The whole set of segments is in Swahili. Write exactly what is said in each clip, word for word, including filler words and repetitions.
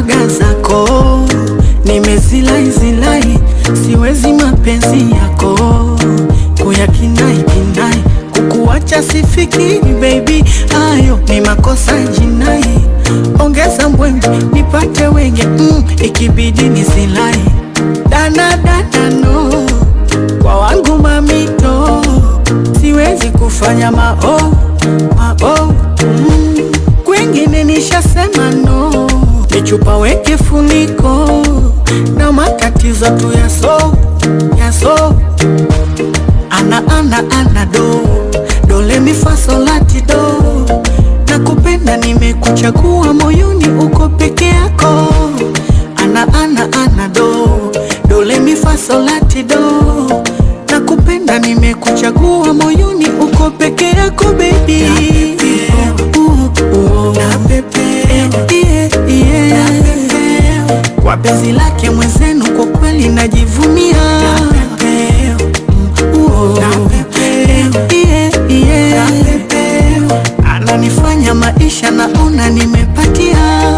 swaga zako nimezilai zilai, siwezi mapenzi yako kuyakinai kinai, kukuacha sifiki baby, ayo ni makosa jinai. Ongeza mbwembe nipate wenge, mm, ikibidi nisilai. Dana dana no, kwa wangu mamito, siwezi kufanya mao mao, mm. Kwengine nishasema no, nichupa weke funiko, na matatizo tu ya so ya so. Ana ana ana do dole mi fa sol la ti do, nakupenda nimekuchagua, moyoni uko peke yako. Ana ana ana do dole mi fa sol la ti do, nakupenda nimekuchagua, moyoni uko peke yako baby. Kwa penzi lake mwenzenu kwa kweli najivunia. Ananifanya maisha naona nimepatia.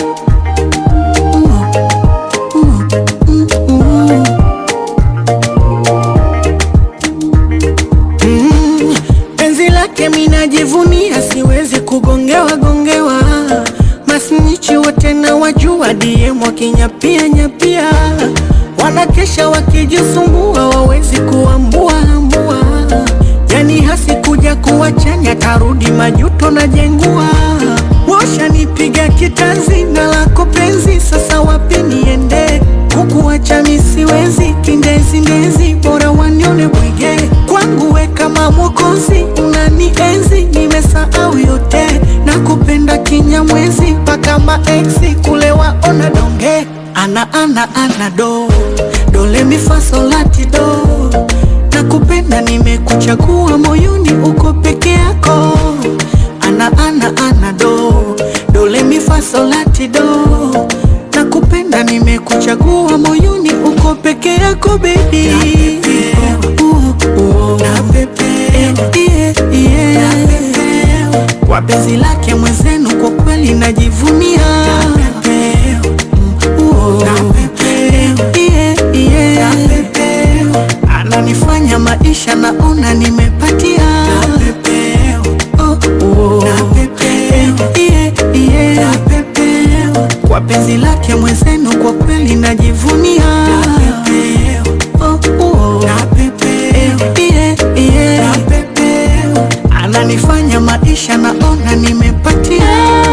Mm, penzi lake minajivunia, siwezi kugongewa gongewa. Masnichi wote na wajua, D M wakinyapia nyapia, wanakesha wakijisumbua, wawezi kuambua ambua. Yani hasikuja kuwachanya, tarudi majuto na jengua. Washa nipiga kitanzi na lako penzi, sasa wapi niende? Kukuacha misiwezi, kindezi ndezi, bora wanione bwege. Kwangu we kama mwokozi, unanienzi, nimesahau yote. Nakupenda kinyamwezi, paka maeksi kule waona donge. Ana ana ana do dole mi fa sol la ti do, nakupenda nimekuchagua, moyoni uko peke yako. Ana ana ana do dole mi fa sol la ti do, nakupenda nimekuchagua, moyoni uko peke yako baby. Kwa penzi lake mwenzenu kwa kweli najivunia. Ananifanya maisha naona nimepatia. Kwa penzi lake mwenzenu kwa kweli najivunia. Ananifanya maisha naona nimepatia.